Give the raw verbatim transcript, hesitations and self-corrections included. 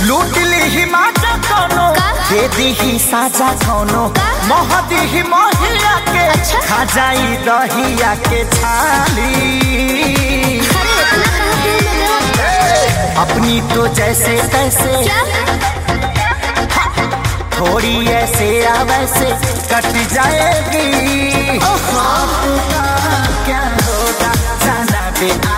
लूट ली ही माजा कोनो, दे दी ही साजा कोनो, मोह दी ही मोहिया के, अच्छा? खा जाई दहिया के छाली। अपनी तो जैसे तैसे थोड़ी ऐसे या वैसे कट जाएगी। ओहो। क्या होगा जाना बे।